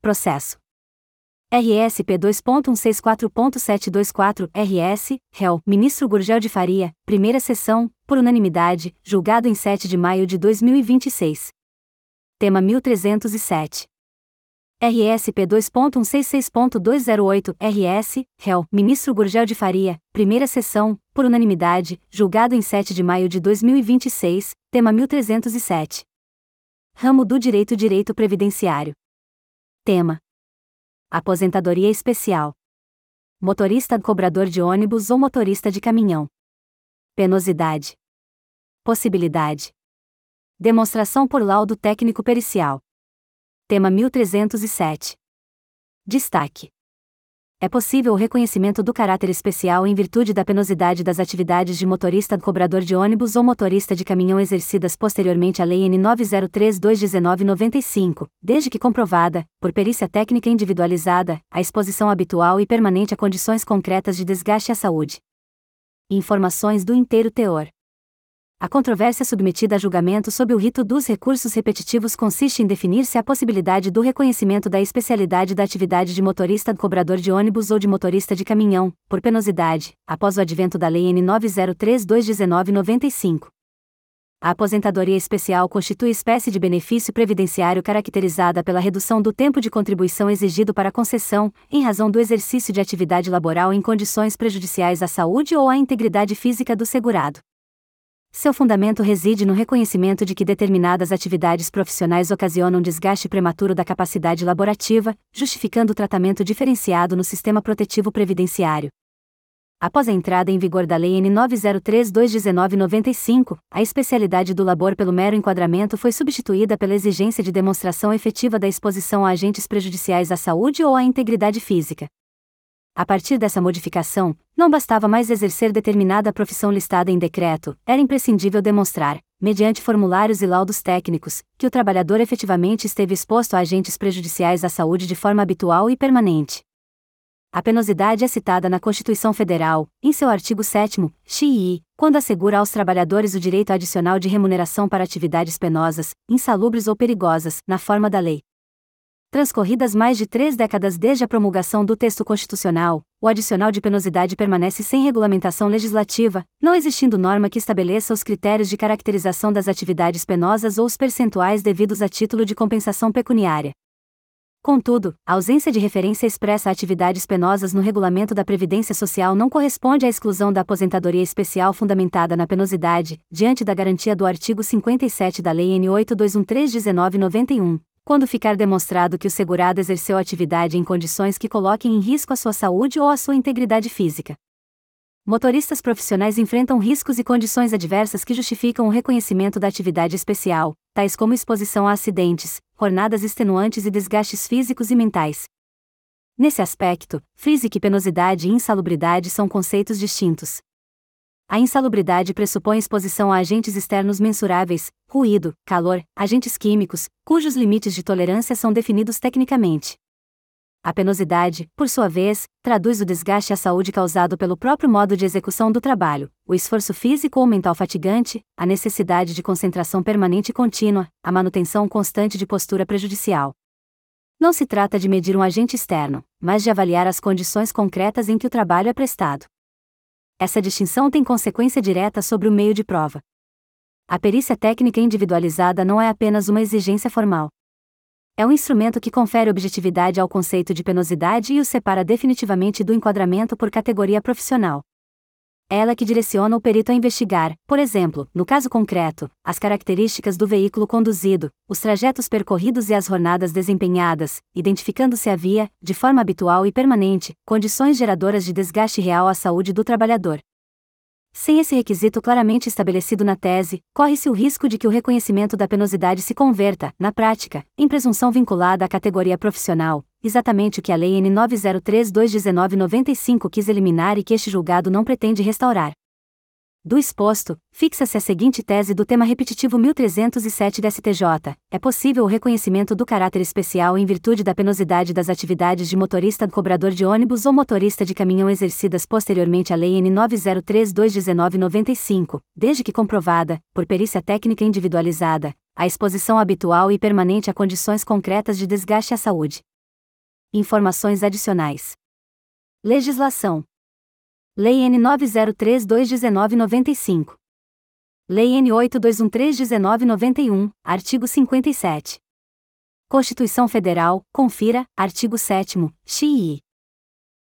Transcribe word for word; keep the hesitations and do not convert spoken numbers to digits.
Processo. R S P dois ponto cento e sessenta e quatro ponto setecentos e vinte e quatro, R S, réu, Ministro Gurgel de Faria, primeira sessão, por unanimidade, julgado em sete de maio de dois mil e vinte e seis. Tema mil trezentos e sete. R S P dois ponto cento e sessenta e seis ponto duzentos e oito, R S, réu, Ministro Gurgel de Faria, primeira sessão, por unanimidade, julgado em sete de maio de dois mil e vinte e seis, tema mil trezentos e sete. Ramo do Direito Direito Previdenciário. Tema: Aposentadoria Especial. Motorista cobrador de ônibus ou motorista de caminhão. Penosidade. Possibilidade. Demonstração por laudo técnico pericial. Tema mil trezentos e sete. Destaque: é possível o reconhecimento do caráter especial em virtude da penosidade das atividades de motorista cobrador de ônibus ou motorista de caminhão exercidas posteriormente à Lei N nove zero três barra dezenove noventa e cinco, desde que comprovada, por perícia técnica individualizada, a exposição habitual e permanente a condições concretas de desgaste à saúde. Informações do inteiro teor. A controvérsia submetida a julgamento sob o rito dos recursos repetitivos consiste em definir se há possibilidade do reconhecimento da especialidade da atividade de motorista cobrador de ônibus ou de motorista de caminhão, por penosidade, após o advento da Lei N nove zero três barra dezenove noventa e cinco. A aposentadoria especial constitui espécie de benefício previdenciário caracterizada pela redução do tempo de contribuição exigido para a concessão, em razão do exercício de atividade laboral em condições prejudiciais à saúde ou à integridade física do segurado. Seu fundamento reside no reconhecimento de que determinadas atividades profissionais ocasionam desgaste prematuro da capacidade laborativa, justificando o tratamento diferenciado no sistema protetivo previdenciário. Após a entrada em vigor da Lei N nove zero três barra dezenove noventa e cinco, a especialidade do labor pelo mero enquadramento foi substituída pela exigência de demonstração efetiva da exposição a agentes prejudiciais à saúde ou à integridade física. A partir dessa modificação, não bastava mais exercer determinada profissão listada em decreto, era imprescindível demonstrar, mediante formulários e laudos técnicos, que o trabalhador efetivamente esteve exposto a agentes prejudiciais à saúde de forma habitual e permanente. A penosidade é citada na Constituição Federal, em seu artigo sétimo, X I, quando assegura aos trabalhadores o direito adicional de remuneração para atividades penosas, insalubres ou perigosas, na forma da lei. Transcorridas mais de três décadas desde a promulgação do texto constitucional, o adicional de penosidade permanece sem regulamentação legislativa, não existindo norma que estabeleça os critérios de caracterização das atividades penosas ou os percentuais devidos a título de compensação pecuniária. Contudo, a ausência de referência expressa a atividades penosas no regulamento da Previdência Social não corresponde à exclusão da aposentadoria especial fundamentada na penosidade, diante da garantia do artigo cinquenta e sete da Lei N oito dois um três barra dezenove noventa e um. Quando ficar demonstrado que o segurado exerceu atividade em condições que coloquem em risco a sua saúde ou a sua integridade física. Motoristas profissionais enfrentam riscos e condições adversas que justificam o reconhecimento da atividade especial, tais como exposição a acidentes, jornadas extenuantes e desgastes físicos e mentais. Nesse aspecto, frise que penosidade e insalubridade são conceitos distintos. A insalubridade pressupõe exposição a agentes externos mensuráveis, ruído, calor, agentes químicos, cujos limites de tolerância são definidos tecnicamente. A penosidade, por sua vez, traduz o desgaste à saúde causado pelo próprio modo de execução do trabalho, o esforço físico ou mental fatigante, a necessidade de concentração permanente e contínua, a manutenção constante de postura prejudicial. Não se trata de medir um agente externo, mas de avaliar as condições concretas em que o trabalho é prestado. Essa distinção tem consequência direta sobre o meio de prova. A perícia técnica individualizada não é apenas uma exigência formal. É um instrumento que confere objetividade ao conceito de penosidade e o separa definitivamente do enquadramento por categoria profissional. É ela que direciona o perito a investigar, por exemplo, no caso concreto, as características do veículo conduzido, os trajetos percorridos e as jornadas desempenhadas, identificando se havia, de forma habitual e permanente, condições geradoras de desgaste real à saúde do trabalhador. Sem esse requisito claramente estabelecido na tese, corre-se o risco de que o reconhecimento da penosidade se converta, na prática, em presunção vinculada à categoria profissional, exatamente o que a Lei N nove zero três barra dezenove noventa e cinco quis eliminar e que este julgado não pretende restaurar. Do exposto, fixa-se a seguinte tese do tema repetitivo mil trezentos e sete da S T J, é possível o reconhecimento do caráter especial em virtude da penosidade das atividades de motorista cobrador de ônibus ou motorista de caminhão exercidas posteriormente à Lei N nove zero três barra dezenove noventa e cinco, desde que comprovada, por perícia técnica individualizada, a exposição habitual e permanente a condições concretas de desgaste à saúde. Informações adicionais. Legislação. Lei N nove zero três dois um nove nove cinco. Lei N oito dois um três um nove nove um, artigo cinquenta e sete. Constituição Federal, confira, artigo sétimo, X I.